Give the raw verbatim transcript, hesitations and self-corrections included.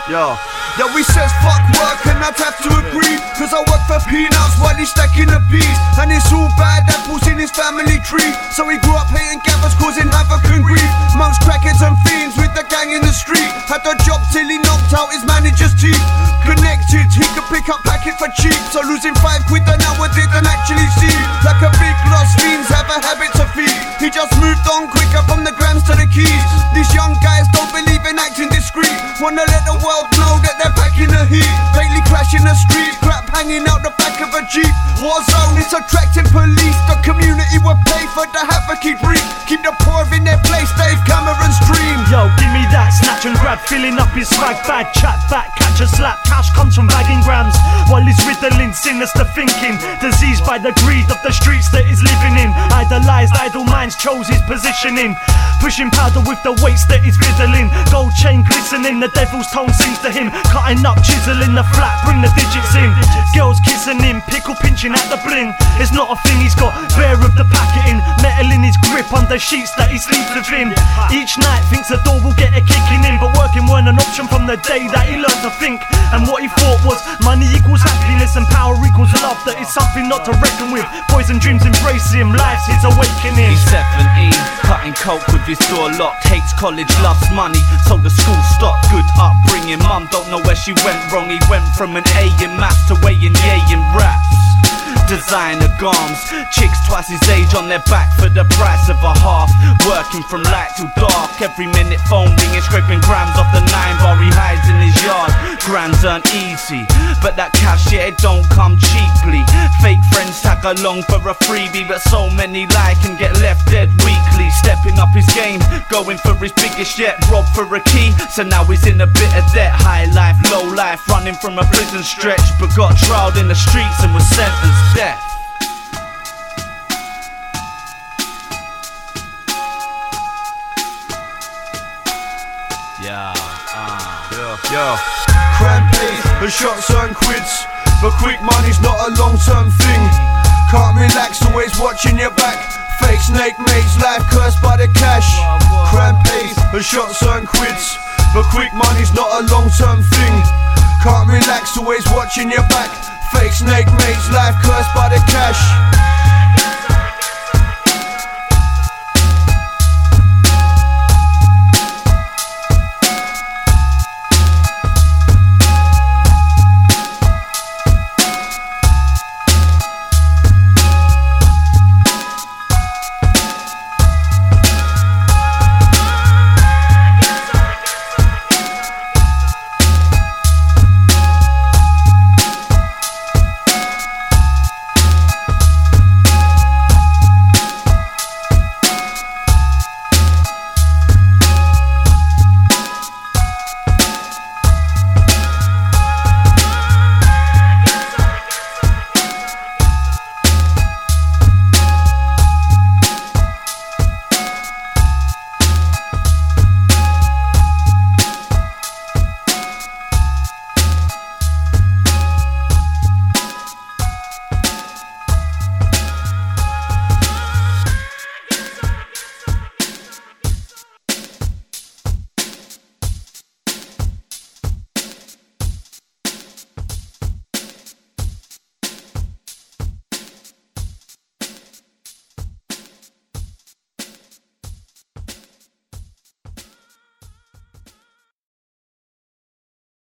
Yo. Yo, he says fuck work and I'd have to agree, cause I work for peanuts while he's stacking the peas. And it's all bad apples in his family tree, so he grew up hating gaffers causing havoc and grief. Amongst crackheads and fiends with the gang in the street. Had a job till he knocked out his manager's teeth. Connected, he could pick up packet for cheap, so losing five quid an hour didn't actually seem like a big loss. Fiends have a habit to feed. He just moved on quicker from the grams to the keys. These young guys don't believe in acting discreet, wanna let the world know that they're packing the heat. Lately crashing the street, crap hanging out the back of a Jeep. War zone, it's attracting police. The community will pay for the havoc he breed. Keep the poor in their place, Dave Cameron's dream. Yo, give me that snatch and grab, filling up his swag bag. Chat back, catch a slap, cash comes from bagging grams, while he's riddling sinister thinking. Diseased by the greed of the streets that he's living in. Idolized, idle minds chose his positioning. Pushing powder with the weights that he's fiddling. Gold chain glistening, the devil's tone sings to him. Cutting up, chiseling the flat, bring the digits in. Girls kissing him, pickle pinching at the bling. It's not a thing, he's got bare of the packeting. Metal in his grip under sheets that he sleeps within. Each night thinks the door will get a kicking in, but working weren't an option from the day that he learned to think. And what he thought was money equals happiness and power equals love. That is something not to reckon with. Poison dreams embrace him, life's his awakening. He's seventeen, cutting coke with his door locked. Hates college, loves money, so the school stopped. Good upbringing, mum don't know where she went wrong. He went from an A in maths to weighing yay in raps. Designer garms, chicks twice his age on their back for the price of a half. Working from light till dark, every minute phone ringing, scraping grams off the nine bar he hides in his yard. Grams aren't easy, but that cash, yeah, it don't come cheaply. Fake friends tag along for a freebie, but so many lie can get left dead weekly. Stepping up his game, going for his biggest yet, robbed for a key, so now he's in a bit of debt. High life, low life, running from a prison stretch, but got trialed in the streets and was sentenced to death. Yeah, uh, yeah, yeah. Crime pays and shots earn quids, but quick money's not a long-term thing. Can't relax, always watching your back. Fake snake mates, life cursed by the cash. Crime pays and shots earn quids, but quick money's not a long-term thing. Can't relax, always watching your back. Fake snake mates, life cursed by the cash.